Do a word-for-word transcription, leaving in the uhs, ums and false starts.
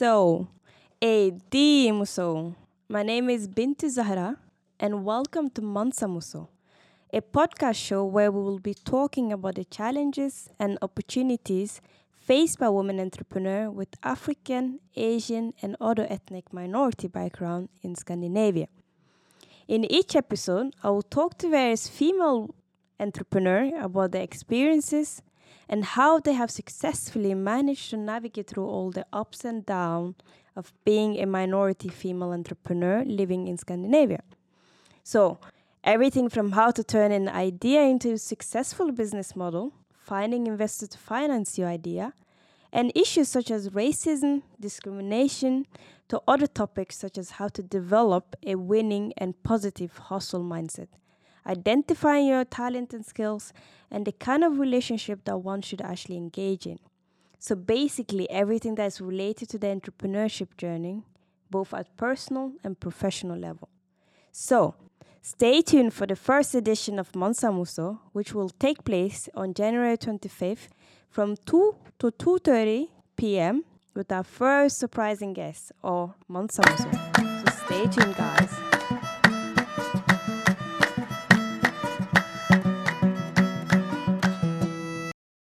So, A D Muso. My name is Binti Zahra, and welcome to Mansa Muso, a podcast show where we will be talking about the challenges and opportunities faced by women entrepreneurs with African, Asian, and other ethnic minority background in Scandinavia. In each episode, I will talk to various female entrepreneurs about their experiences and how they have successfully managed to navigate through all the ups and downs of being a minority female entrepreneur living in Scandinavia. So, everything from how to turn an idea into a successful business model, finding investors to finance your idea, and issues such as racism, discrimination, to other topics such as how to develop a winning and positive hustle mindset, identifying your talent and skills, and the kind of relationship that one should actually engage in. So basically everything that is related to the entrepreneurship journey, both at personal and professional level. So stay tuned for the first edition of Mansa Muso, which will take place on January twenty-fifth from two to two thirty p.m. with our first surprising guest, or Mansa Muso. So stay tuned, guys.